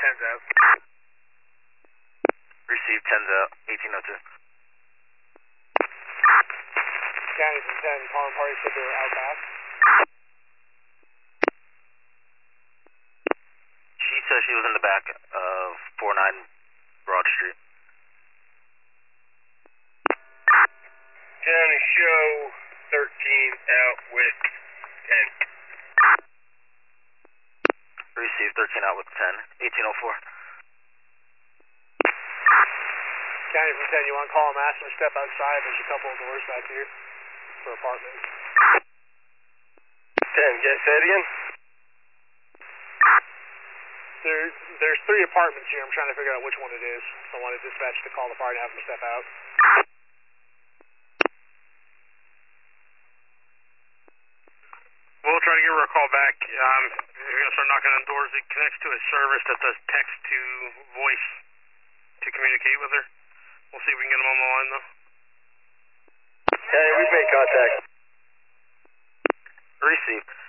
10's out. Received 10's out, 1802. County from 10, calling party said they were out back. She says she was in the back of 49 Broad Street. County show 13 out with 10. Received 13 out with 10, 1804. County from 10, you want to call them, ask them to step outside. There's a couple of doors back here for apartments. 10, say it again? There's 3 apartments here. I'm trying to figure out which one it is. So I wanted dispatch to call the party and have them step out. We'll try to give her a call back. We're going to start knocking on doors. It connects to a service that does text to voice to communicate with her. We'll see if we can get them on the line, though. Hey, we've made contact. Received.